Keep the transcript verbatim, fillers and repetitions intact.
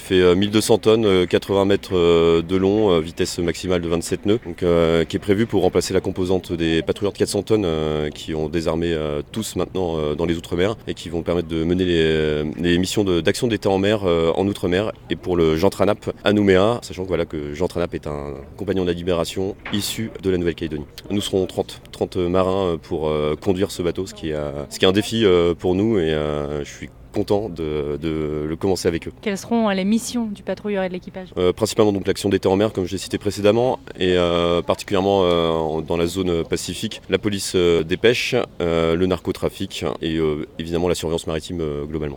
fait euh, mille deux cents tonnes, euh, quatre-vingts mètres euh, de long, euh, vitesse maximale de vingt-sept nœuds, donc, euh, qui est prévu pour remplacer la composante des patrouilleurs de quatre cents tonnes euh, qui ont désarmé euh, tous maintenant euh, dans les Outre-mer et qui vont permettre de mener les, les missions de, d'action d'État en mer euh, en Outre-mer et pour le Jean Tranap à Nouméa, sachant que, voilà, que Jean Tranap est un compagnon de la libération issu de la Nouvelle-Calédonie. Nous serons trente, trente marins pour euh, conduire ce bateau, ce qui est, euh, ce qui est un défi euh, pour nous et euh, je suis content de, de le commencer avec eux. Quelles seront les missions du patrouilleur et de l'équipage ? euh, Principalement donc l'action d'État en mer, comme je l'ai cité précédemment, et euh, particulièrement euh, dans la zone pacifique, la police euh, des pêches, euh, le narcotrafic et euh, évidemment la surveillance maritime euh, globalement.